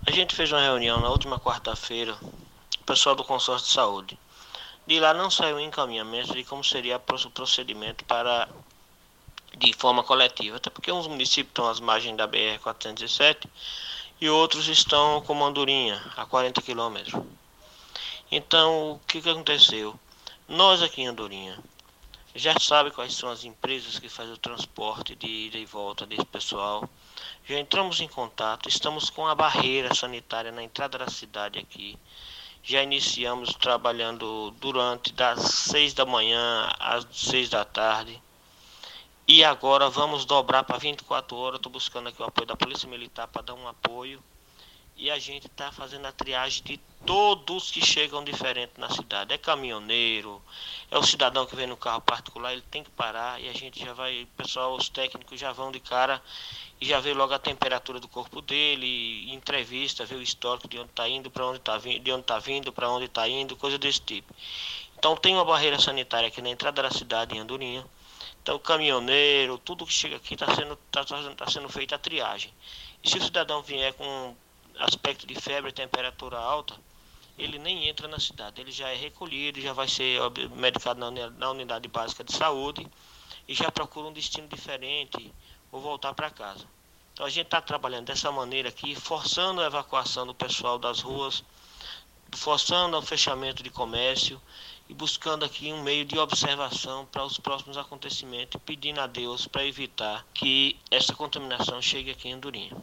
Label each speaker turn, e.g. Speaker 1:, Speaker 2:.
Speaker 1: A gente fez uma reunião na última quarta-feira, o pessoal do consórcio de saúde. De lá não saiu um encaminhamento de como seria o procedimento de forma coletiva, até porque uns municípios estão às margens da BR-417 e outros estão como Andorinha, a 40 quilômetros. Então, o que aconteceu? Nós aqui em Andorinha já sabe quais são as empresas que fazem o transporte de ida e volta desse pessoal. Já entramos em contato, estamos com a barreira sanitária na entrada da cidade aqui. Já iniciamos trabalhando durante das 6 da manhã às 6 da tarde. E agora vamos dobrar para 24 horas. Estou buscando aqui o apoio da Polícia Militar para dar um apoio. E a gente está fazendo a triagem de todos que chegam diferente na cidade. É caminhoneiro, é o cidadão que vem no carro particular, ele tem que parar e a gente já vai, pessoal, os técnicos já vão de cara e já vê logo a temperatura do corpo dele, entrevista, vê o histórico de onde está indo, para onde está vindo, de onde está vindo, para onde está indo, coisa desse tipo. Então tem uma barreira sanitária aqui na entrada da cidade, em Andorinha. Então o caminhoneiro, tudo que chega aqui está sendo feita a triagem. E se o cidadão vier com aspecto de febre e temperatura alta, ele nem entra na cidade, ele já é recolhido, já vai ser medicado na unidade básica de saúde e já procura um destino diferente ou voltar para casa. Então a gente está trabalhando dessa maneira aqui, forçando a evacuação do pessoal das ruas, forçando o fechamento de comércio e buscando aqui um meio de observação para os próximos acontecimentos, pedindo a Deus para evitar que essa contaminação chegue aqui em Andorinha.